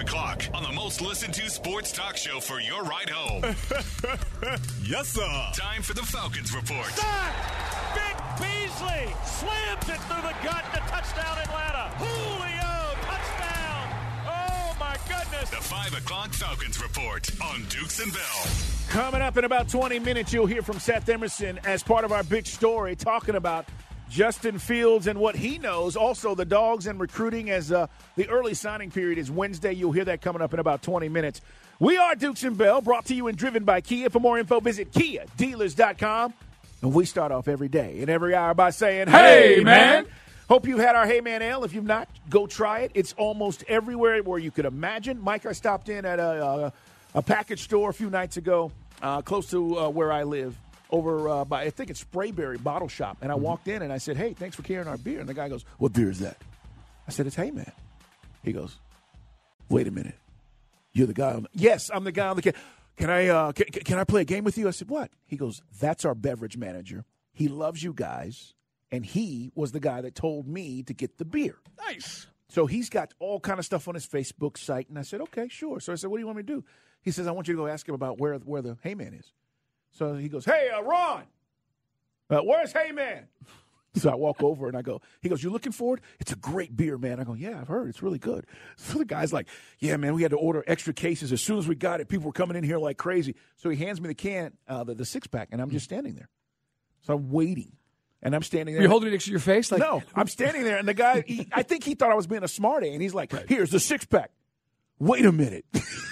o'clock on the most listened to sports talk show for your ride home. Yes, sir. Time for the Falcons Report. Vic Beasley slams it through the gut and a touchdown Atlanta. Julio, touchdown. Oh, my goodness. The 5 o'clock Falcons Report on Dukes and Bell. Coming up in about 20 minutes, you'll hear from Seth Emerson as part of our big story talking about Justin Fields and what he knows. Also, the Dogs and recruiting as the early signing period is Wednesday. You'll hear that coming up in about 20 minutes. We are Dukes and Bell, brought to you and driven by Kia. For more info, visit KiaDealers.com. And we start off every day and every hour by saying, hey, man. Hope you've had our Hey Man Ale. If you've not, go try it. It's almost everywhere where you could imagine. Mike, I stopped in at a package store a few nights ago, close to where I live. Over by, I think it's Sprayberry Bottle Shop. And I walked in and I said, hey, thanks for carrying our beer. And the guy goes, what beer is that? I said, it's Hey Man. He goes, wait a minute. You're the guy on the, yes, I'm the guy on the can. Can I play a game with you? I said, what? He goes, that's our beverage manager. He loves you guys. And he was the guy that told me to get the beer. Nice. So he's got all kind of stuff on his Facebook site. And I said, okay, sure. So I said, what do you want me to do? He says, I want you to go ask him about where the Hey Man is. So he goes, hey, Ron, where's Hey Man? So I walk over and I go, he goes, you looking for it? It's a great beer, man. I go, yeah, I've heard. It's really good. So the guy's like, yeah, man, we had to order extra cases. As soon as we got it, people were coming in here like crazy. So he hands me the can, the six-pack, and I'm just standing there. So I'm waiting, and I'm standing there. You're holding it next to your face? Like, no, I'm standing there, and the guy, I think he thought I was being a smarty, and he's like, here's the six-pack. Wait a minute.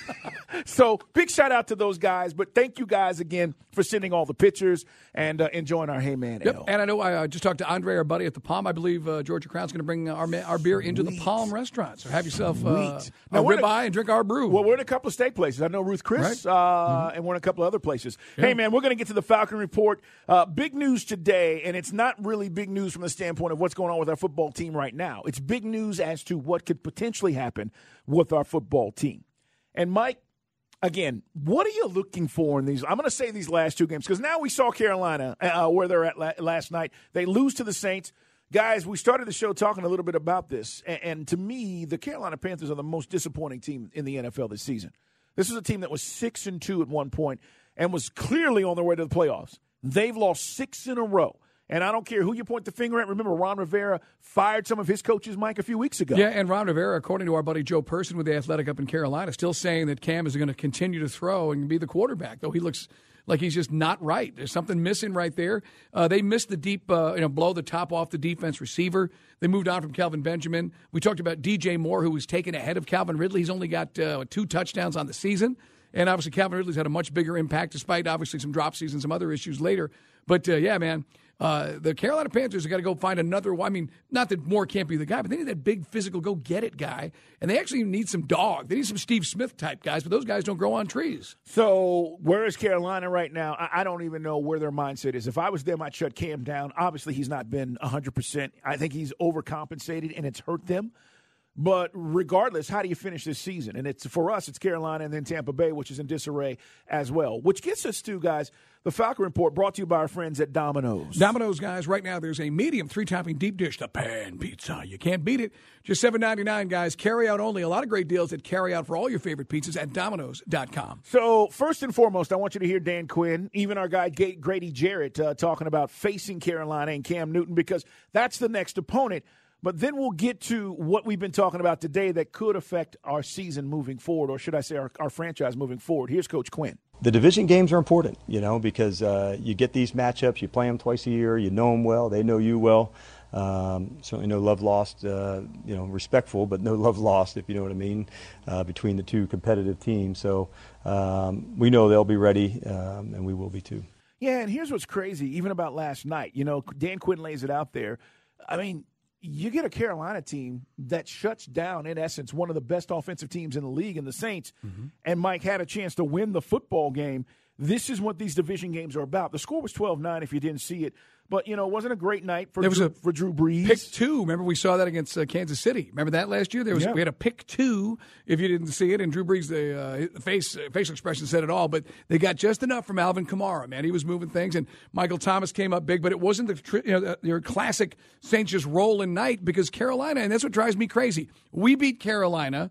So big shout out to those guys, but thank you guys again for sending all the pictures and enjoying our Hey Man Ale. And I know I just talked to Andre, our buddy at the Palm. I believe Georgia Crown's going to bring our beer into the Palm restaurant. So have yourself a ribeye and drink our brew. Well, we're in a couple of steak places. I know Ruth Chris, and we're in a couple of other places. Yeah. Hey, man, we're going to get to the Falcon Report. Big news today, and it's not really big news from the standpoint of what's going on with our football team right now. It's big news as to what could potentially happen with our football team. And, Mike, again, what are you looking for in these? I'm going to say these last two games because now we saw Carolina where they're at last night. They lose to the Saints. Guys, we started the show talking a little bit about this, and to me, the Carolina Panthers are the most disappointing team in the NFL this season. This is a team that was 6-2 at one point and was clearly on their way to the playoffs. They've lost 6 in a row. And I don't care who you point the finger at. Remember, Ron Rivera fired some of his coaches, Mike, a few weeks ago. Yeah, and Ron Rivera, according to our buddy Joe Person with The Athletic up in Carolina, still saying that Cam is going to continue to throw and be the quarterback, though he looks like he's just not right. There's something missing right there. They missed the deep, blow the top off the defense receiver. They moved on from Kelvin Benjamin. We talked about DJ Moore, who was taken ahead of Calvin Ridley. He's only got 2 touchdowns on the season. And obviously, Calvin Ridley's had a much bigger impact, despite obviously some drop seasons, some other issues later. But, yeah, man. The Carolina Panthers have got to go find another – I mean, not that Moore can't be the guy, but they need that big physical go-get-it guy. And they actually need some dog. They need some Steve Smith-type guys, but those guys don't grow on trees. So where is Carolina right now? I don't even know where their mindset is. If I was them, I'd shut Cam down. Obviously, he's not been 100%. I think he's overcompensated, and it's hurt them. But regardless, how do you finish this season? And it's for us, it's Carolina and then Tampa Bay, which is in disarray as well. Which gets us to, guys, the Falcon Report brought to you by our friends at Domino's. Domino's, guys, right now there's a medium 3-topping deep dish, the pan pizza. You can't beat it. Just $7.99, guys. Carry out only. A lot of great deals at carry out for all your favorite pizzas at Domino's.com. So first and foremost, I want you to hear Dan Quinn, even our guy Grady Jarrett, talking about facing Carolina and Cam Newton because that's the next opponent. But then we'll get to what we've been talking about today that could affect our season moving forward, or should I say our franchise moving forward. Here's Coach Quinn. The division games are important, because you get these matchups, you play them twice a year, you know them well, they know you well. Certainly no love lost, respectful, but no love lost, if you know what I mean, between the two competitive teams. So we know they'll be ready, and we will be too. Yeah, and here's what's crazy, even about last night. Dan Quinn lays it out there. I mean, you get a Carolina team that shuts down, in essence, one of the best offensive teams in the league in the Saints, and Mike had a chance to win the football game. This is what these division games are about. The score was 12-9 if you didn't see it. But, it wasn't a great night for Drew Brees. Pick 2. Remember, we saw that against Kansas City. Remember that last year? We had a pick 2 if you didn't see it. And Drew Brees, the facial expression said it all. But they got just enough from Alvin Kamara, man. He was moving things. And Michael Thomas came up big. But it wasn't your classic Saints just rolling night because Carolina, and that's what drives me crazy. We beat Carolina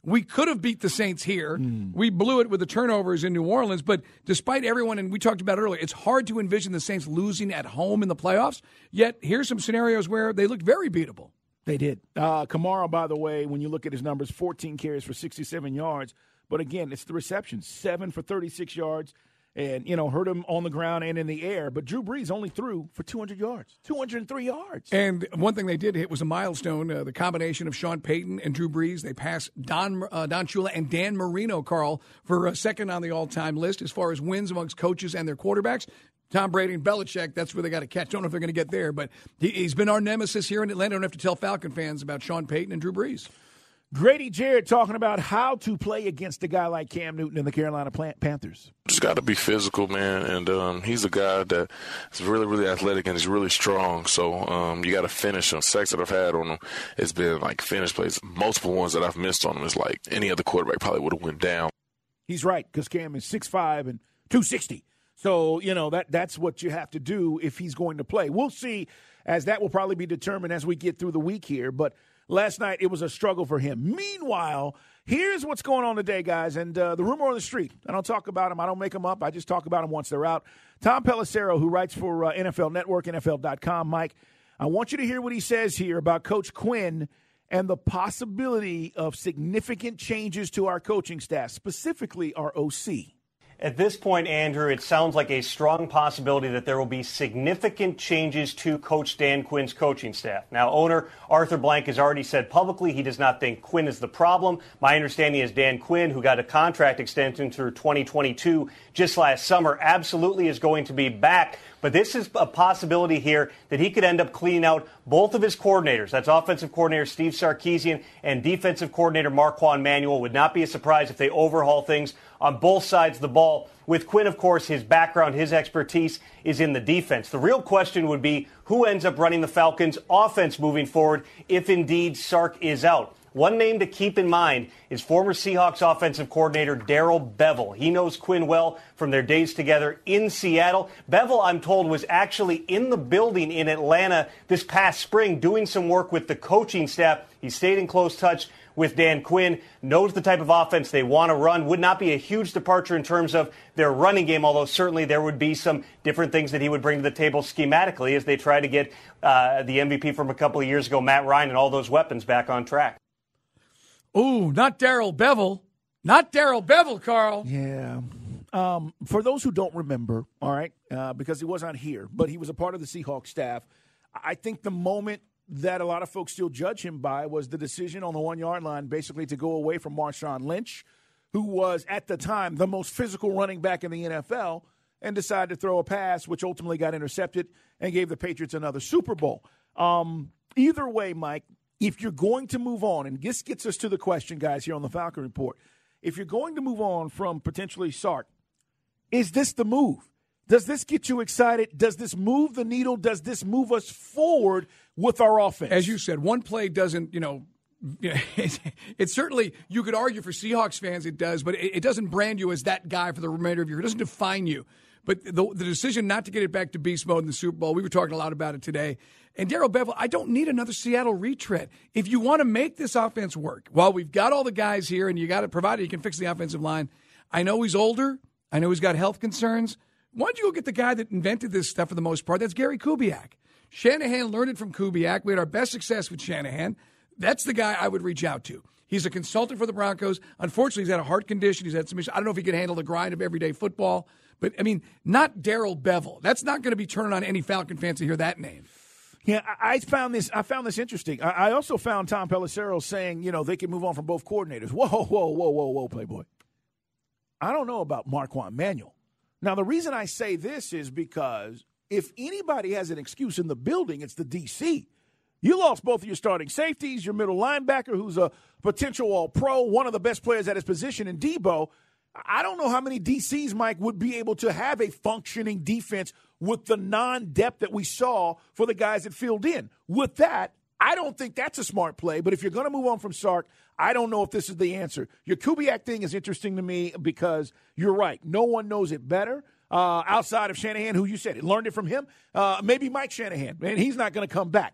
We could have beat the Saints here. We blew it with the turnovers in New Orleans. But despite everyone, and we talked about it earlier, it's hard to envision the Saints losing at home in the playoffs. Yet here's some scenarios where they looked very beatable. They did. Kamara, by the way, when you look at his numbers, 14 carries for 67 yards. But again, it's the receptions, 7 for 36 yards. And, hurt him on the ground and in the air. But Drew Brees only threw for 200 yards, 203 yards. And one thing they did hit was a milestone, the combination of Sean Payton and Drew Brees. They passed Don Shula and Dan Marino, Carl, for second on the all-time list as far as wins amongst coaches and their quarterbacks. Tom Brady and Belichick, that's where they got to catch. Don't know if they're going to get there, but he's been our nemesis here in Atlanta. Don't have to tell Falcon fans about Sean Payton and Drew Brees. Grady Jarrett talking about how to play against a guy like Cam Newton and the Carolina Panthers. Just got to be physical, man, and he's a guy that is really, really athletic and he's really strong. So you got to finish him. Sacks that I've had on him, it's been like finish plays. Multiple ones that I've missed on him is like any other quarterback probably would have went down. He's right, because Cam is 6'5" and 260. So, that's what you have to do if he's going to play. We'll see, as that will probably be determined as we get through the week here. But last night, it was a struggle for him. Meanwhile, here's what's going on today, guys. And the rumor on the street, I don't talk about them. I don't make them up. I just talk about them once they're out. Tom Pelissero, who writes for NFL Network, NFL.com. Mike, I want you to hear what he says here about Coach Quinn and the possibility of significant changes to our coaching staff, specifically our OC. At this point, Andrew, it sounds like a strong possibility that there will be significant changes to Coach Dan Quinn's coaching staff. Now, owner Arthur Blank has already said publicly he does not think Quinn is the problem. My understanding is Dan Quinn, who got a contract extension through 2022 just last summer, absolutely is going to be back. But this is a possibility here that he could end up cleaning out both of his coordinators. That's offensive coordinator Steve Sarkisian and defensive coordinator Marquand Manuel. Would not be a surprise if they overhaul things on both sides of the ball. With Quinn, of course, his background, his expertise is in the defense. The real question would be who ends up running the Falcons' offense moving forward if indeed Sark is out. One name to keep in mind is former Seahawks offensive coordinator Darrell Bevell. He knows Quinn well from their days together in Seattle. Bevell, I'm told, was actually in the building in Atlanta this past spring doing some work with the coaching staff. He stayed in close touch with Dan Quinn, knows the type of offense they want to run. Would not be a huge departure in terms of their running game, although certainly there would be some different things that he would bring to the table schematically as they try to get the MVP from a couple of years ago, Matt Ryan, and all those weapons back on track. Ooh, not Darrell Bevell. Not Darrell Bevell, Carl. Yeah. For those who don't remember, all right, because he was not here, but he was a part of the Seahawks staff, I think the moment that a lot of folks still judge him by was the decision on the 1-yard line basically to go away from Marshawn Lynch, who was at the time the most physical running back in the NFL, and decided to throw a pass, which ultimately got intercepted and gave the Patriots another Super Bowl. Either way, Mike, if you're going to move on, and this gets us to the question, guys, here on the Falcon Report, if you're going to move on from potentially Sark, is this the move? Does this get you excited? Does this move the needle? Does this move us forward with our offense? As you said, one play doesn't, it's certainly, you could argue for Seahawks fans it does, but it doesn't brand you as that guy for the remainder of your year. It doesn't define you. But the decision not to get it back to beast mode in the Super Bowl, we were talking a lot about it today. And Darrell Bevell, I don't need another Seattle retread. If you want to make this offense work, well, we've got all the guys here, and you got to provide it. You can fix the offensive line. I know he's older. I know he's got health concerns. Why don't you go get the guy that invented this stuff for the most part? That's Gary Kubiak. Shanahan learned it from Kubiak. We had our best success with Shanahan. That's the guy I would reach out to. He's a consultant for the Broncos. Unfortunately, he's had a heart condition. He's had some issues. I don't know if he can handle the grind of everyday football. But, not Darrell Bevell. That's not going to be turning on any Falcon fans to hear that name. Yeah, I found this interesting. I also found Tom Pelissero saying, they can move on from both coordinators. Whoa, Playboy. I don't know about Marquand Manuel. Now, the reason I say this is because if anybody has an excuse in the building, it's the DC. You lost both of your starting safeties, your middle linebacker, who's a potential all-pro, one of the best players at his position in Debo. I don't know how many DCs, Mike, would be able to have a functioning defense with the non-depth that we saw for the guys that filled in. With that, I don't think that's a smart play. But if you're going to move on from Sark, I don't know if this is the answer. Your Kubiak thing is interesting to me because you're right. No one knows it better outside of Shanahan, who you said learned it from him. Maybe Mike Shanahan, and he's not going to come back.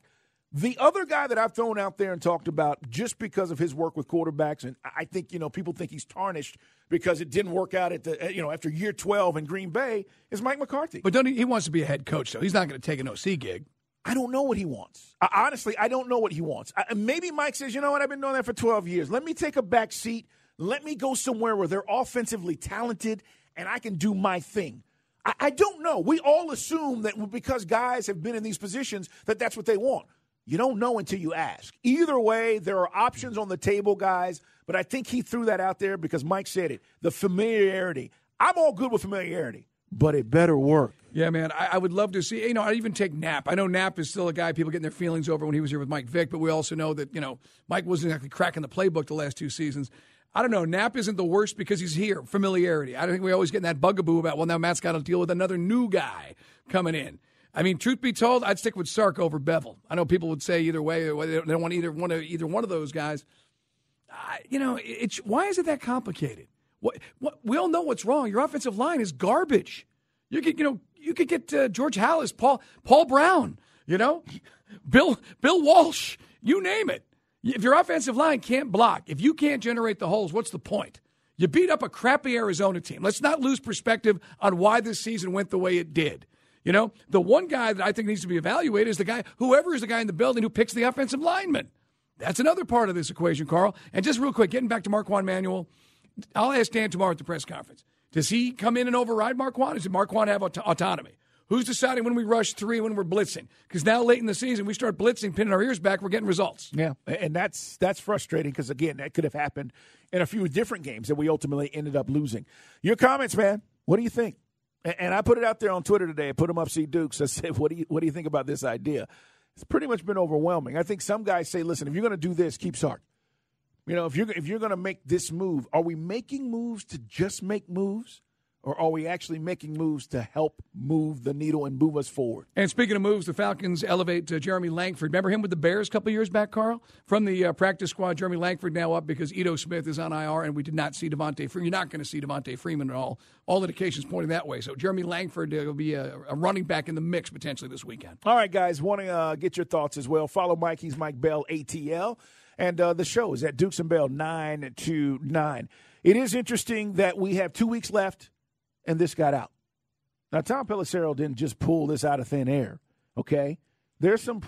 The other guy that I've thrown out there and talked about just because of his work with quarterbacks, and I think, people think he's tarnished because it didn't work out after year 12 in Green Bay, is Mike McCarthy. But he wants to be a head coach, though. He's not going to take an OC gig. I don't know what he wants. Honestly, I don't know what he wants. Maybe Mike says, you know what, I've been doing that for 12 years. Let me take a back seat. Let me go somewhere where they're offensively talented and I can do my thing. I don't know. We all assume that because guys have been in these positions that that's what they want. You don't know until you ask. Either way, there are options on the table, guys, but I think he threw that out there because Mike said it. The familiarity. I'm all good with familiarity, but it better work. Yeah, man, I would love to see, I'd even take Knapp. I know Knapp is still a guy people getting their feelings over when he was here with Mike Vick, but we also know that, Mike wasn't exactly cracking the playbook the last 2 seasons. I don't know. Knapp isn't the worst because he's here. Familiarity. I don't think we always get in that bugaboo about, well, now Matt's got to deal with another new guy coming in. I mean, truth be told, I'd stick with Sark over Bevel. I know people would say either way. They don't want either one of those guys. Why is it that complicated? What we all know what's wrong. Your offensive line is garbage. You could get George Hallis, Paul Brown, Bill Walsh, you name it. If your offensive line can't block, if you can't generate the holes, what's the point? You beat up a crappy Arizona team. Let's not lose perspective on why this season went the way it did. The one guy that I think needs to be evaluated is whoever is the guy in the building who picks the offensive lineman. That's another part of this equation, Carl. And just real quick, getting back to Marquand Manuel, I'll ask Dan tomorrow at the press conference. Does he come in and override Marquand? Does Marquand have autonomy? Who's deciding when we rush 3, when we're blitzing? Because now late in the season, we start blitzing, pinning our ears back, we're getting results. Yeah, and that's frustrating because, again, that could have happened in a few different games that we ultimately ended up losing. Your comments, man, what do you think? And I put it out there on Twitter today. I put him up, C. Dukes. I said, what do you think about this idea? It's pretty much been overwhelming. I think some guys say, listen, if you're going to do this, keep Sark. If you're going to make this move, are we making moves to just make moves? Or are we actually making moves to help move the needle and move us forward? And speaking of moves, the Falcons elevate Jeremy Langford. Remember him with the Bears a couple years back, Carl? From the practice squad, Jeremy Langford now up because Ito Smith is on IR, and we did not see Devontae Freeman. You're not going to see Devontae Freeman at all. All indications pointing that way. So Jeremy Langford will be a running back in the mix potentially this weekend. All right, guys, want to get your thoughts as well. Follow Mike. He's Mike Bell, ATL. And the show is at Dukes and Bell 9 to 9. It is interesting that we have 2 weeks left. And this got out. Now, Tom Pelissero didn't just pull this out of thin air, okay? There's some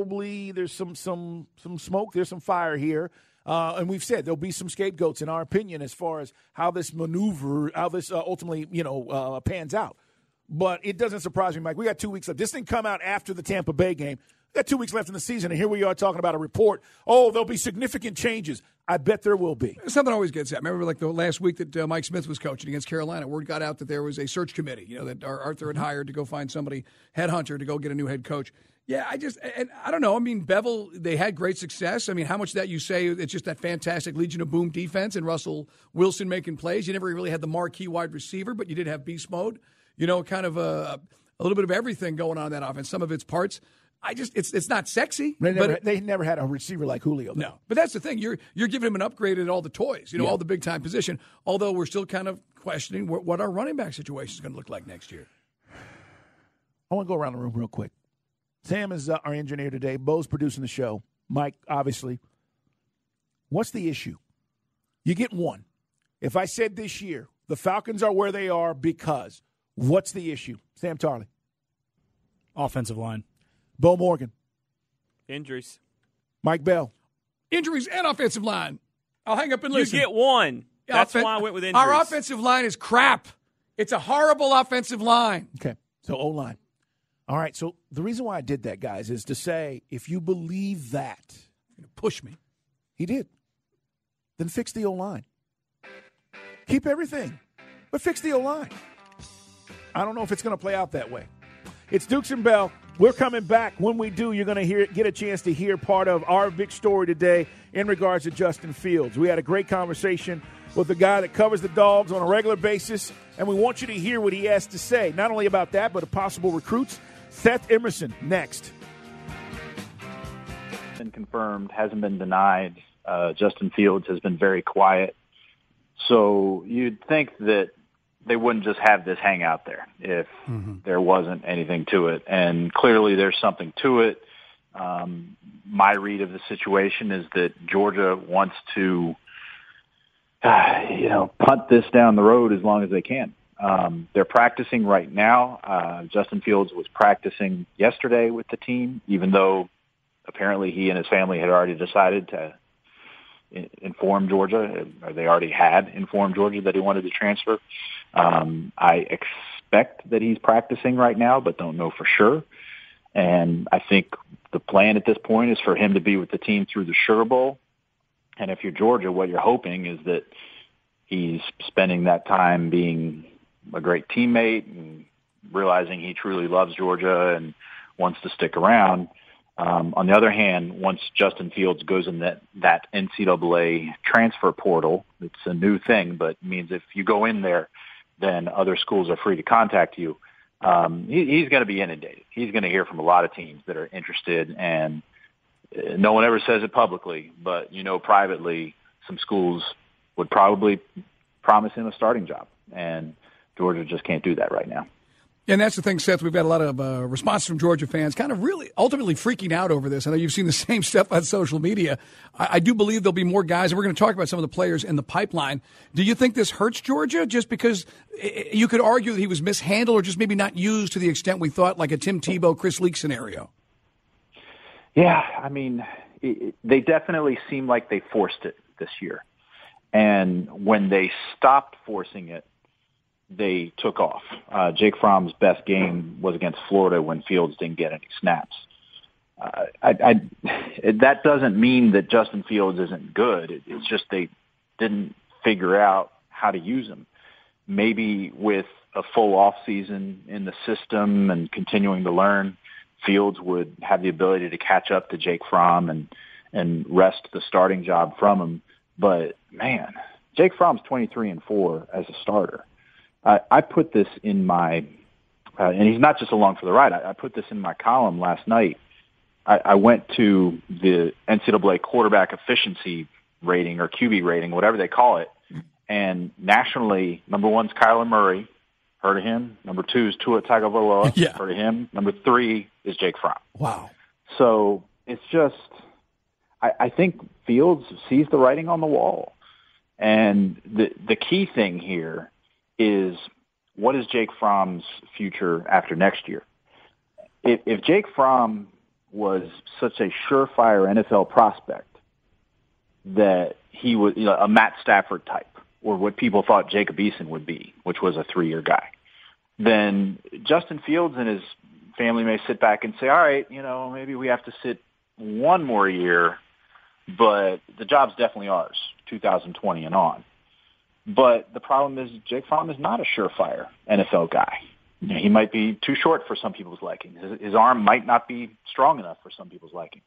smoke, there's some fire here. And we've said there'll be some scapegoats, in our opinion, as far as how this ultimately, pans out. But it doesn't surprise me, Mike. We got 2 weeks left. This didn't come out after the Tampa Bay game. We got 2 weeks left in the season, and here we are talking about a report. Oh, there'll be significant changes. I bet there will be. Something always gets out. Remember, the last week that Mike Smith was coaching against Carolina, word got out that there was a search committee, that Arthur had hired to go find somebody, headhunter, to go get a new head coach. Yeah, I don't know. I mean, Bevel, they had great success. I mean, how much of that you say it's just that fantastic Legion of Boom defense and Russell Wilson making plays? You never really had the marquee wide receiver, but you did have beast mode. Kind of a little bit of everything going on in that offense. Some of its parts. It's not sexy. They never had a receiver like Julio, though. No, but that's the thing. You're giving him an upgrade at all the toys, all the big time position. Although we're still kind of questioning what our running back situation is going to look like next year. I want to go around the room real quick. Sam is our engineer today. Bo's producing the show. Mike, obviously. What's the issue? You get one. If I said this year the Falcons are where they are because, what's the issue? Sam Tarley. Offensive line. Bo Morgan. Injuries. Mike Bell. Injuries and offensive line. I'll hang up and listen. You get one. That's why I went with injuries. Our offensive line is crap. It's a horrible offensive line. Okay, so O-line. All right, so the reason why I did that, guys, is to say if you believe that. Push me. He did. Then fix the O-line. Keep everything, but fix the O-line. I don't know if it's going to play out that way. It's Dukes and Bell. We're coming back. When we do, you're going to get a chance to hear part of our big story today in regards to Justin Fields. We had a great conversation with the guy that covers the Dogs on a regular basis, and we want you to hear what he has to say, not only about that, but possible recruits. Seth Emerson, next. Been confirmed, hasn't been denied. Justin Fields has been very quiet. So you'd think that they wouldn't just have this hang out there if there wasn't anything to it. And clearly there's something to it. My read of the situation is that Georgia wants to, punt this down the road as long as they can. They're practicing right now. Justin Fields was practicing yesterday with the team, even though apparently he and his family had already decided to inform Georgia, or they already had informed Georgia that he wanted to transfer. I expect that he's practicing right now, but don't know for sure. And I think the plan at this point is for him to be with the team through the Sugar Bowl. And if you're Georgia, what you're hoping is that he's spending that time being a great teammate and realizing he truly loves Georgia and wants to stick around. On the other hand, once Justin Fields goes in that NCAA transfer portal, it's a new thing, but it means if you go in there, then other schools are free to contact you. He's going to be inundated. He's going to hear from a lot of teams that are interested, and no one ever says it publicly, but privately, some schools would probably promise him a starting job, and Georgia just can't do that right now. And that's the thing, Seth. We've got a lot of response from Georgia fans kind of really ultimately freaking out over this. I know you've seen the same stuff on social media. I do believe there'll be more guys, and we're going to talk about some of the players in the pipeline. Do you think this hurts Georgia just because you could argue that he was mishandled or just maybe not used to the extent we thought, like a Tim Tebow, Chris Leak scenario? Yeah, I mean, they definitely seem like they forced it this year. And when they stopped forcing it, they took off. Jake Fromm's best game was against Florida when Fields didn't get any snaps. That doesn't mean that Justin Fields isn't good. It's just they didn't figure out how to use him. Maybe with a full off season in the system and continuing to learn, Fields would have the ability to catch up to Jake Fromm and wrest the starting job from him. But man, Jake Fromm's 23-4 as a starter. I put this in my, and he's not just along for the ride. I put this in my column last night. I went to the NCAA quarterback efficiency rating or QB rating, whatever they call it. And nationally, number one's Kyler Murray. Heard of him. Number two is Tua Tagovailoa. Yeah. Heard of him. Number three is Jake Fromm. Wow. So it's just, I think Fields sees the writing on the wall. And the key thing here is, what is Jake Fromm's future after next year? If Jake Fromm was such a surefire NFL prospect that he was a Matt Stafford type, or what people thought Jacob Eason would be, which was a 3-year guy, then Justin Fields and his family may sit back and say, all right, maybe we have to sit one more year, but the job's definitely ours, 2020 and on. But the problem is Jake Fromm is not a surefire NFL guy. He might be too short for some people's liking. His arm might not be strong enough for some people's liking.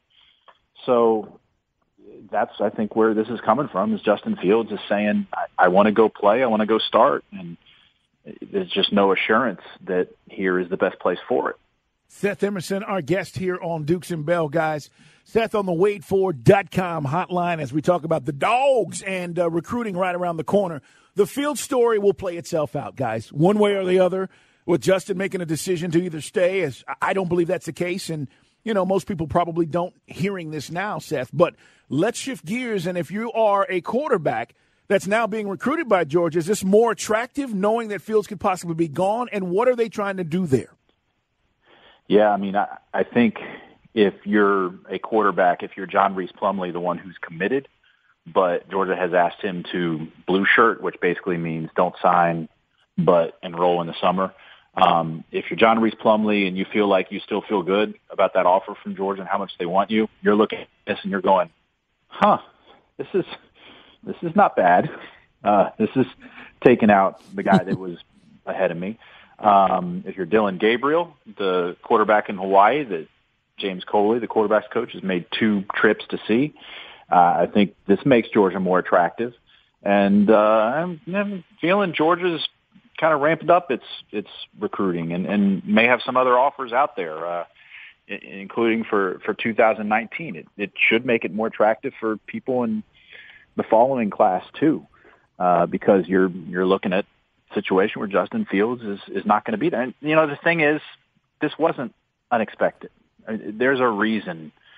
So that's, I think, where this is coming from, is Justin Fields is saying, I want to go play, I want to go start, and there's just no assurance that here is the best place for it. Seth Emerson, our guest here on Dukes and Bell, guys. Seth on the WadeFord.com hotline as we talk about the Dogs and recruiting right around the corner. The Fields story will play itself out, guys, one way or the other, with Justin making a decision to either stay, as I don't believe that's the case, and, most people probably don't hearing this now, Seth, but let's shift gears, and if you are a quarterback that's now being recruited by Georgia, is this more attractive knowing that Fields could possibly be gone, and what are they trying to do there? Yeah, I mean, I think if you're a quarterback, if you're John Reese Plumlee, the one who's committed, but Georgia has asked him to blue shirt, which basically means don't sign but enroll in the summer. If you're John Reese Plumlee and you feel like you still feel good about that offer from Georgia and how much they want you, you're looking at this and you're going, this is not bad. This is taking out the guy that was ahead of me. If you're Dylan Gabriel, the quarterback in Hawaii that James Coley, the quarterback's coach, has made 2 trips to see, I think this makes Georgia more attractive. And I'm feeling Georgia's kind of ramped up its recruiting and may have some other offers out there, including for 2019. It should make it more attractive for people in the following class too, because you're looking at a situation where Justin Fields is not going to be there. And the thing is, this wasn't unexpected. There's a reason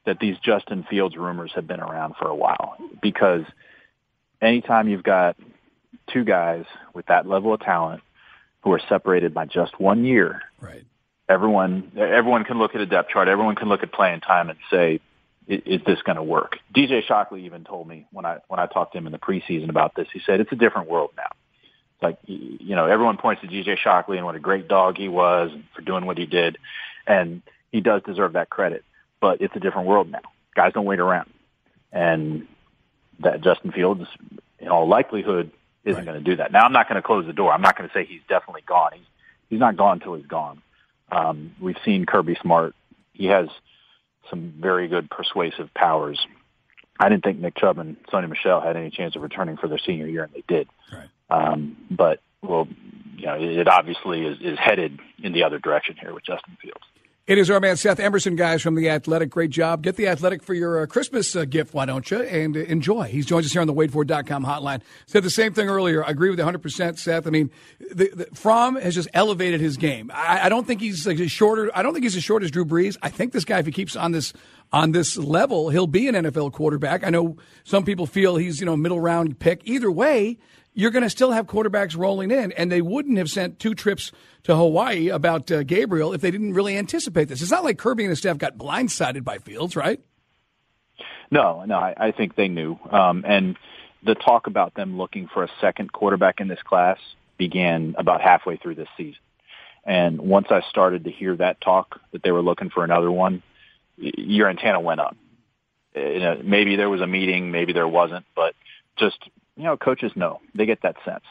that these Justin Fields rumors have been around for a while, because anytime you've got two guys with that level of talent who are separated by just 1 year, right? Everyone can look at a depth chart. Everyone can look at playing time and say, is this going to work? DJ Shockley even told me when I talked to him in the preseason about this, he said, it's a different world now. It's like, everyone points to DJ Shockley and what a great dog he was for doing what he did. And he does deserve that credit, but it's a different world now. Guys don't wait around. And that Justin Fields, in all likelihood, isn't going to do that. Now, I'm not going to close the door. I'm not going to say he's definitely gone. He's not gone until he's gone. We've seen Kirby Smart. He has some very good persuasive powers. I didn't think Nick Chubb and Sony Michel had any chance of returning for their senior year, and they did. Right. But it obviously is headed in the other direction here with Justin Fields. It is our man Seth Emerson, guys, from The Athletic. Great job. Get The Athletic for your Christmas gift, why don't you? And enjoy. He joins us here on the WadeFord.com hotline. Said the same thing earlier. I agree with you 100%, Seth. I mean, Fromm has just elevated his game. I don't think he's shorter. I don't think he's as short as Drew Brees. I think this guy, if he keeps on this level, he'll be an NFL quarterback. I know some people feel he's middle round pick. Either way, you're going to still have quarterbacks rolling in, and they wouldn't have sent 2 trips to Hawaii about Gabriel if they didn't really anticipate this. It's not like Kirby and his staff got blindsided by Fields, right? No, I think they knew. And the talk about them looking for a second quarterback in this class began about halfway through this season. And once I started to hear that talk, that they were looking for another one, your antenna went up. Maybe there was a meeting, maybe there wasn't, but just – coaches know. They get that sense.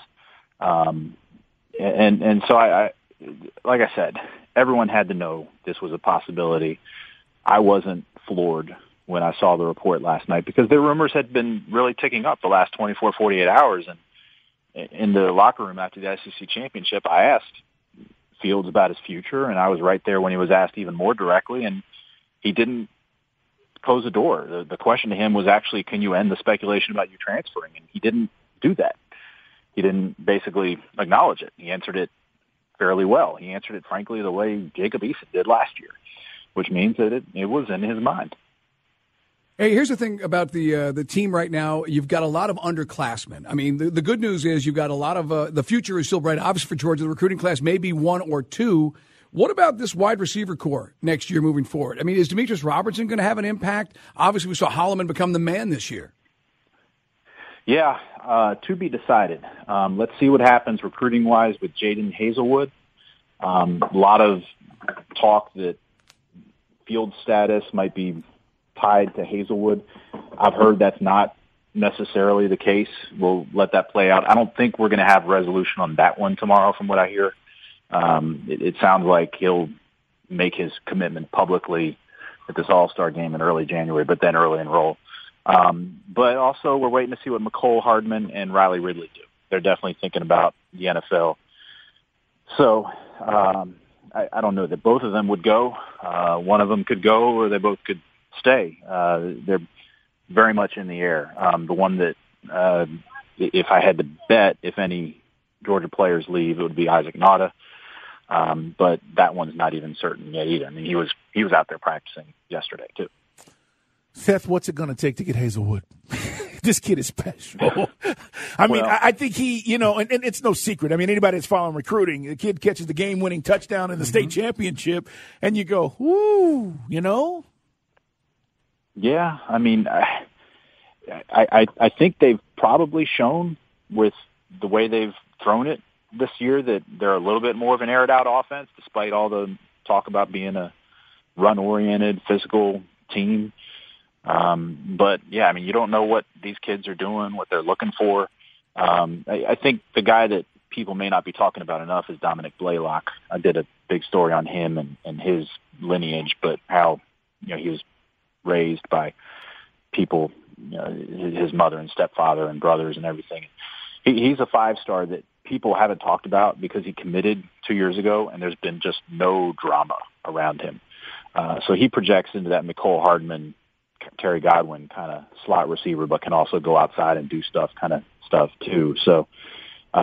And so I, like I said, everyone had to know this was a possibility. I wasn't floored when I saw the report last night because the rumors had been really ticking up the last 24, 48 hours. And in the locker room after the SEC championship, I asked Fields about his future, and I was right there when he was asked even more directly, and he didn't close the door. The question to him was actually, can you end the speculation about you transferring? And he didn't do that. He didn't basically acknowledge it. He answered it fairly well. He answered it, frankly, the way Jacob Eason did last year, which means that it was in his mind. Hey, here's the thing about the team right now. You've got a lot of underclassmen. I mean, the good news is you've got a lot of the future is still bright. Obviously, for Georgia, the recruiting class may be 1 or 2. What about this wide receiver core next year moving forward? I mean, is Demetrius Robertson going to have an impact? Obviously, we saw Holloman become the man this year. Yeah, to be decided. Let's see what happens recruiting-wise with Jaden Hazelwood. A lot of talk that field status might be tied to Hazelwood. I've heard that's not necessarily the case. We'll let that play out. I don't think we're going to have resolution on that one tomorrow from what I hear. It sounds like he'll make his commitment publicly at this All-Star game in early January, but then early enroll. But also we're waiting to see what McCole Hardman and Riley Ridley do. They're definitely thinking about the NFL. So I don't know that both of them would go. One of them could go or they both could stay. They're very much in the air. The one that if I had to bet if any Georgia players leave, it would be Isaac Nauta. But that one's not even certain yet either. I mean, he was out there practicing yesterday too. Seth, what's it going to take to get Hazelwood? This kid is special. I think he, and it's no secret. I mean, anybody that's following recruiting, the kid catches the game-winning touchdown in the state championship, and you go, whoo, Yeah, I mean, I think they've probably shown with the way they've thrown it this year that they're a little bit more of an aired-out offense, despite all the talk about being a run-oriented, physical team. But, yeah, I mean, you don't know what these kids are doing, what they're looking for. I think the guy that people may not be talking about enough is Dominic Blaylock. I did a big story on him and his lineage, but how he was raised by people, his mother and stepfather and brothers and everything. He's a 5-star that people haven't talked about because he committed 2 years ago, and there's been just no drama around him. So he projects into that McCole Hardman, Terry Godwin kind of slot receiver, but can also go outside and do stuff too. So,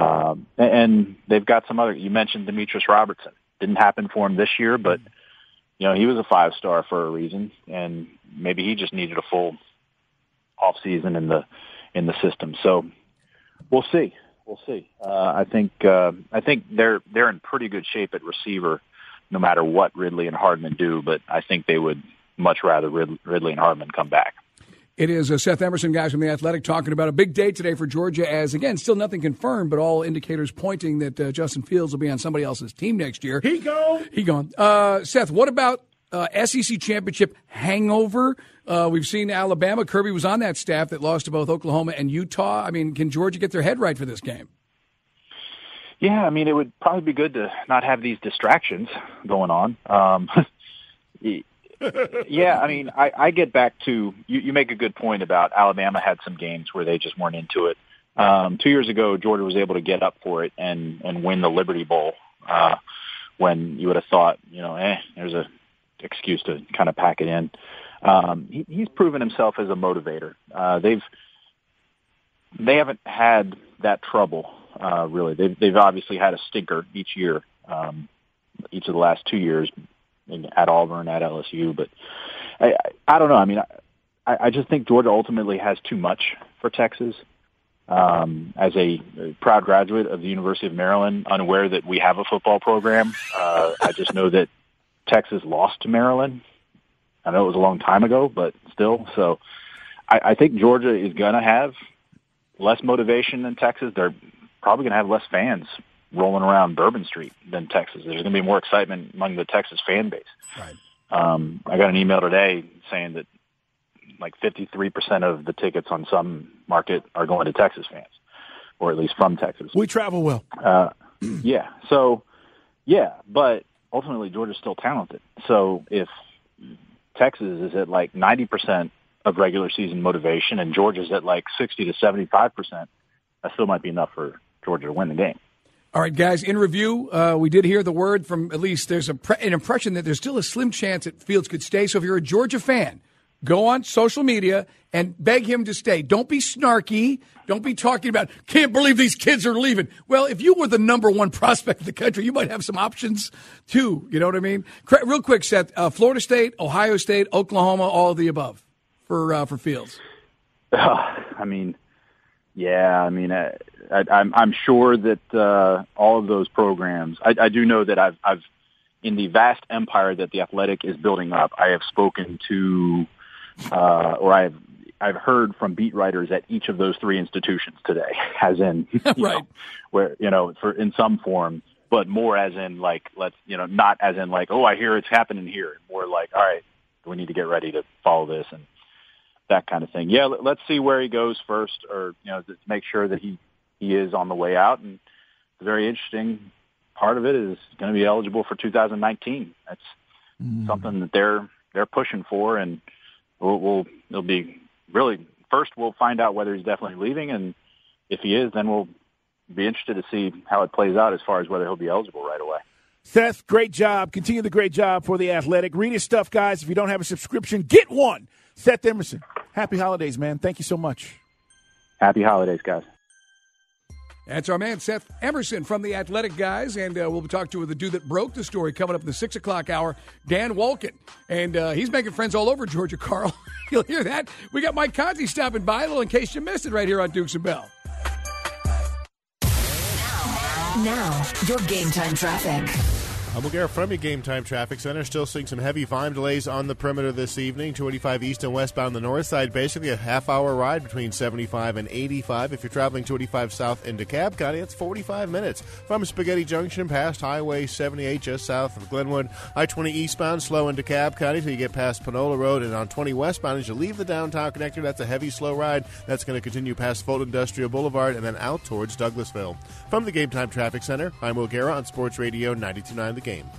and they've got some other, you mentioned Demetrius Robertson. Didn't happen for him this year, but he was a 5-star for a reason, and maybe he just needed a full off season in the system. So we'll see. I think they're in pretty good shape at receiver, no matter what Ridley and Hardman do. But I think they would much rather Ridley and Hardman come back. It is Seth Emerson, guys from The Athletic, talking about a big day today for Georgia as, again, still nothing confirmed, but all indicators pointing that Justin Fields will be on somebody else's team next year. He gone. Seth, what about SEC championship hangover? We've seen Alabama. Kirby was on that staff that lost to both Oklahoma and Utah. I mean, can Georgia get their head right for this game? Yeah, I mean, it would probably be good to not have these distractions going on. Yeah, I mean, I get back to you make a good point about Alabama had some games where they just weren't into it. 2 years ago, Georgia was able to get up for it and win the Liberty Bowl when you would have thought, there's a excuse to kind of pack it in. He's proven himself as a motivator. They haven't had that trouble really. They've obviously had a stinker each year, each of the last 2 years. At Auburn, at LSU, but I don't know. I mean, I just think Georgia ultimately has too much for Texas. As a proud graduate of the University of Maryland, unaware that we have a football program, I just know that Texas lost to Maryland. I know it was a long time ago, but still. So I think Georgia is going to have less motivation than Texas. They're probably going to have less fans rolling around Bourbon Street than Texas. There's going to be more excitement among the Texas fan base. Right. I got an email today saying that like 53% of the tickets on some market are going to Texas fans, or at least from Texas. We travel well. Yeah. So, yeah, but ultimately Georgia's still talented. So if Texas is at like 90% of regular season motivation and Georgia's at like 60 to 75%, that still might be enough for Georgia to win the game. All right, guys, in review, we did hear the word from at least there's an impression that there's still a slim chance that Fields could stay. So if you're a Georgia fan, go on social media and beg him to stay. Don't be snarky. Don't be talking about, can't believe these kids are leaving. Well, if you were the number one prospect in the country, you might have some options too. You know what I mean? Real quick, Seth, Florida State, Ohio State, Oklahoma, all of the above for Fields. I mean, yeah, I mean, I'm sure that all of those programs. I do know that I've in the vast empire that the Athletic is building up. I have spoken to, or I've heard from beat writers at each of those three institutions today, as in, right, where for in some form, but more as in like not as in like, oh, I hear it's happening here. More like, all right, we need to get ready to follow this and that kind of thing. Yeah, let's see where he goes first, or to make sure that he is on the way out. And the very interesting part of it is going to be eligible for 2019. That's something that they're pushing for, and it'll be really first. We'll find out whether he's definitely leaving, and if he is, then we'll be interested to see how it plays out as far as whether he'll be eligible right away. Seth, great job. Continue the great job for The Athletic. Read his stuff, guys. If you don't have a subscription, get one. Seth Emerson, happy holidays, man. Thank you so much. Happy holidays, guys. That's our man, Seth Emerson from The Athletic, guys. And we'll be talking to the dude that broke the story coming up in the 6 o'clock hour, Dan Wolken. And he's making friends all over Georgia, Carl. You'll hear that. We got Mike Conti stopping by, a little in case you missed it, right here on Dukes and Bell. Now, your Game Time traffic. I'm Garrett from your Game Time Traffic Center. Still seeing some heavy volume delays on the perimeter this evening. 285 east and westbound on the north side. Basically a half-hour ride between 75 and 85. If you're traveling 285 south into DeKalb County, it's 45 minutes. From Spaghetti Junction past Highway 78 just south of Glenwood. I-20 eastbound slow into DeKalb County until you get past Panola Road. And on 20 westbound, as you leave the downtown connector, that's a heavy, slow ride. That's going to continue past Fulton Industrial Boulevard and then out towards Douglasville. From the Game Time Traffic Center, I'm Will Guerra on Sports Radio 92.9 The Game.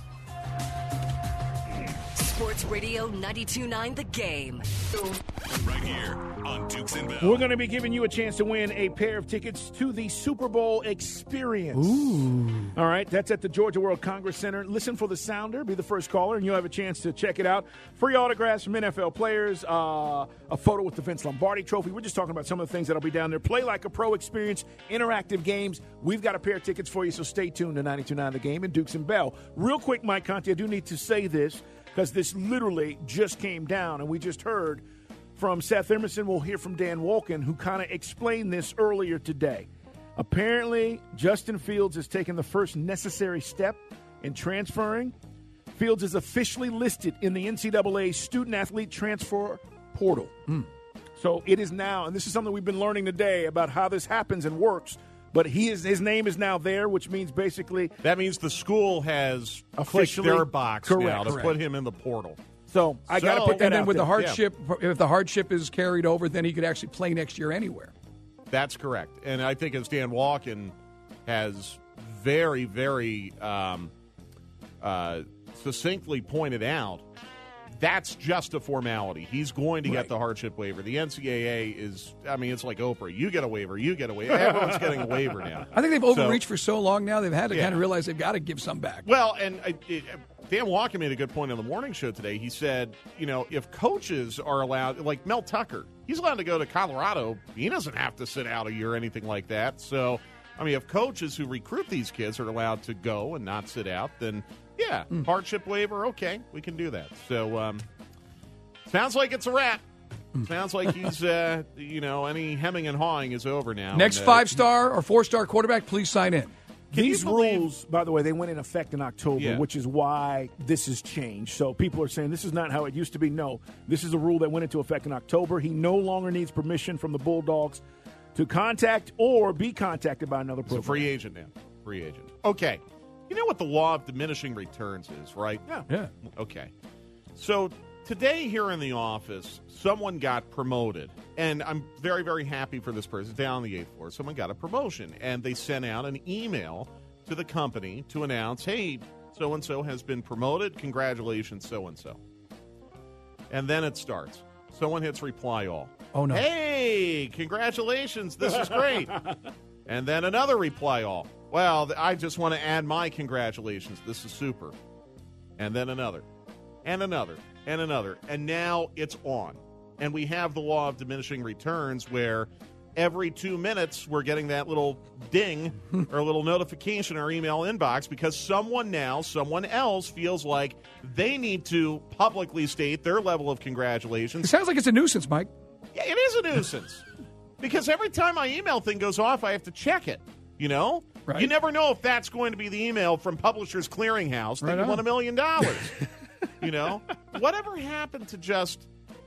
Sports Radio 92.9 The Game. Right here on Dukes and Bell. We're going to be giving you a chance to win a pair of tickets to the Super Bowl experience. Ooh. All right, that's at the Georgia World Congress Center. Listen for the sounder, be the first caller, and you'll have a chance to check it out. Free autographs from NFL players, a photo with the Vince Lombardi trophy. We're just talking about some of the things that'll be down there. Play like a pro experience, interactive games. We've got a pair of tickets for you, so stay tuned to 92.9 The Game and Dukes and Bell. Real quick, Mike Conti, I do need to say this. because this literally just came down, and we just heard from Seth Emerson. We'll hear from Dan Wolken, who kind of explained this earlier today. Apparently, Justin Fields has taken the first necessary step in transferring. Fields is officially listed in the NCAA student-athlete transfer portal. So it is now, and this is something we've been learning today about how this happens and works, but his name is now there, which means basically... That means the school has officially their box now to put him in the portal. So I got to put that and then out with there. the hardship, if the hardship is carried over, then he could actually play next year anywhere. That's correct. And I think as Dan Wolken has very, very succinctly pointed out, that's just a formality. He's going to get the hardship waiver. The NCAA is, it's like Oprah. You get a waiver, you get a waiver. Everyone's getting a waiver now. I think they've overreached for so long now, they've had to kind of realize they've got to give some back. Well, and Dan Wolken made a good point on the morning show today. He said, if coaches are allowed, like Mel Tucker, he's allowed to go to Colorado. He doesn't have to sit out a year or anything like that. So, if coaches who recruit these kids are allowed to go and not sit out, then, hardship waiver, okay, we can do that. So, sounds like it's a wrap. Sounds like he's, any hemming and hawing is over now. Next 5-star or 4-star quarterback, please sign in. These rules, by the way, they went in effect in October, which is why this has changed. So people are saying this is not how it used to be. No, this is a rule that went into effect in October. He no longer needs permission from the Bulldogs to contact or be contacted by another program. So free agent now. Free agent. Okay. You know what the law of diminishing returns is, right? Yeah. Okay. So today here in the office, someone got promoted, and I'm very, very happy for this person. Down on the 8th floor, someone got a promotion, and they sent out an email to the company to announce, hey, so-and-so has been promoted. Congratulations, so-and-so. And then it starts. Someone hits reply all. Oh, no. Hey, congratulations. This is great. And then another reply all. Well, I just want to add my congratulations. This is super. And then another. And another. And another. And now it's on. And we have the law of diminishing returns where every 2 minutes we're getting that little ding or a little notification in our email inbox because someone else feels like they need to publicly state their level of congratulations. It sounds like it's a nuisance, Mike. Yeah, it is a nuisance. Because every time my email thing goes off, I have to check it, Right. You never know if that's going to be the email from Publishers Clearinghouse that you won $1 million. Whatever happened to just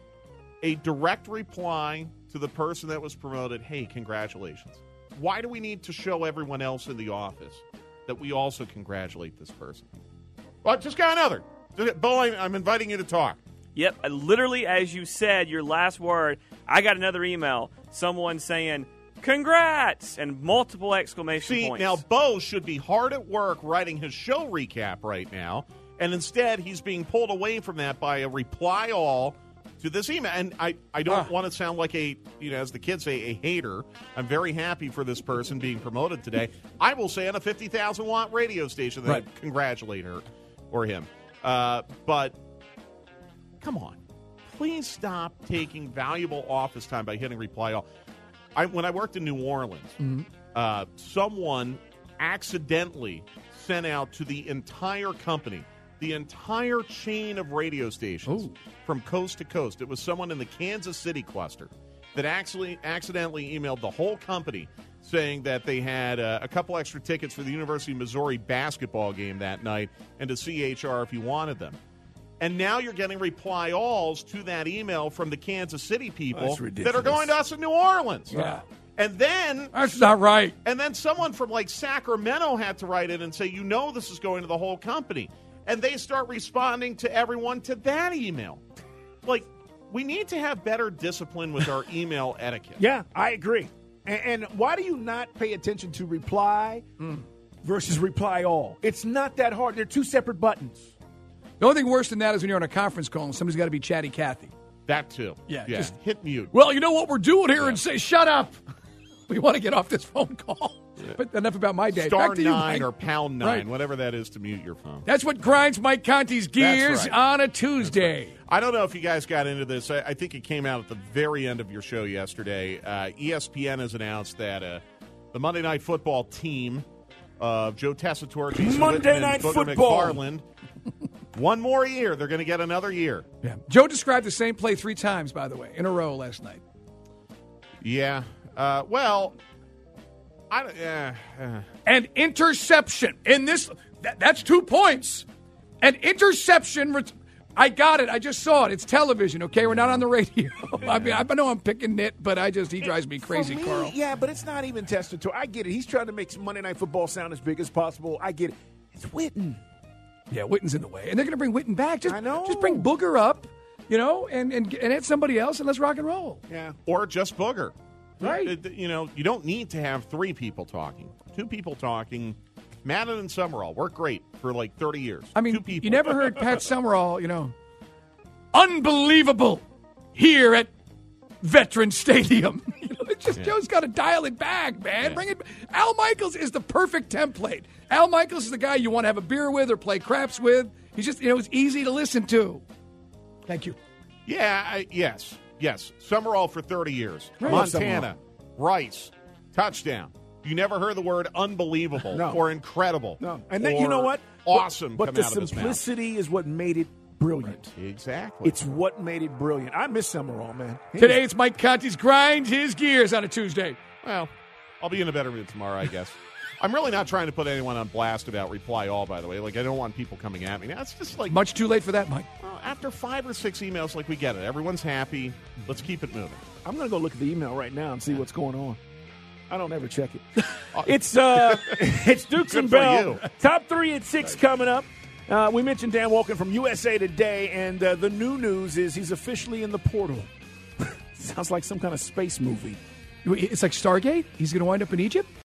a direct reply to the person that was promoted, hey, congratulations. Why do we need to show everyone else in the office that we also congratulate this person? Well, just got another. Bo, I'm inviting you to talk. Yep, literally as you said, your last word, I got another email, someone saying, congrats, and multiple exclamation points. Now Bo should be hard at work writing his show recap right now, and instead he's being pulled away from that by a reply all to this email. And I don't want to sound like as the kids say, a hater. I'm very happy for this person being promoted today. I will say on a 50,000-watt radio station that I congratulate her or him. But come on. Please stop taking valuable office time by hitting reply all. When I worked in New Orleans, someone accidentally sent out to the entire company, the entire chain of radio stations from coast to coast. It was someone in the Kansas City cluster that actually accidentally emailed the whole company saying that they had a couple extra tickets for the University of Missouri basketball game that night and to see HR if you wanted them. And now you're getting reply alls to that email from the Kansas City people that are going to us in New Orleans. Yeah. And then... That's not right. And then someone from, Sacramento had to write in and say, this is going to the whole company. And they start responding to everyone to that email. We need to have better discipline with our email etiquette. Yeah, I agree. And why do you not pay attention to reply versus reply all? It's not that hard. They're two separate buttons. The only thing worse than that is when you're on a conference call and somebody's got to be chatty Cathy. That too. Yeah. Just hit mute. Well, you know what we're doing here and say, shut up. We want to get off this phone call. Yeah. But enough about my day. Star Back to you, 9 Mike. or pound 9, whatever that is to mute your phone. That's what grinds Mike Conti's gears on a Tuesday. Right. I don't know if you guys got into this. I think it came out at the very end of your show yesterday. ESPN has announced that the Monday Night Football team of Joe Tessitore, Jason Monday Witten, Night and Booger Football McFarland One more year. They're going to get another year. Yeah. Joe described the same play 3 times, by the way, in a row last night. Yeah. An interception. In this, that's 2 points. An interception. I got it. I just saw it. It's television, okay? We're not on the radio. I mean, I know I'm picking nit, but he drives me crazy, Carl. Yeah, but it's not even testatory. I get it. He's trying to make Monday Night Football sound as big as possible. I get it. It's Witten. Yeah, Witten's in the way. And they're going to bring Witten back. I know. Just bring Booger up, and add somebody else, and let's rock and roll. Yeah. Or just Booger. Right. You don't need to have 3 people talking. 2 people talking. Madden and Summerall work great for like 30 years. I mean, 2 people. You never heard Pat Summerall, unbelievable here at Veteran Stadium. Joe's got to dial it back, man. Yeah. Bring it. Al Michaels is the perfect template. Al Michaels is the guy you want to have a beer with or play craps with. He's just, it's easy to listen to. Thank you. Yeah, yes. Summerall for 30 years. Right. Montana, Rice, touchdown. You never heard the word unbelievable or incredible. No. And then, you know what? Awesome. But the out of his mouth. simplicity is what made it brilliant. Right. Exactly. It's what made it brilliant. I miss Summerall, man. Today it's Mike Conti's Grind His Gears on a Tuesday. Well, I'll be in a better mood tomorrow, I guess. I'm really not trying to put anyone on blast about Reply All, by the way. Like, I don't want people coming at me. Now, it's just like... Much too late for that, Mike. Well, after 5 or 6 emails, we get it. Everyone's happy. Let's keep it moving. I'm going to go look at the email right now and see what's going on. I don't ever check it. It's Dukes and Bell. Top 3 at 6 coming up. We mentioned Dan Wolken from USA Today, and the new news is he's officially in the portal. Sounds like some kind of space movie. It's like Stargate? He's going to wind up in Egypt?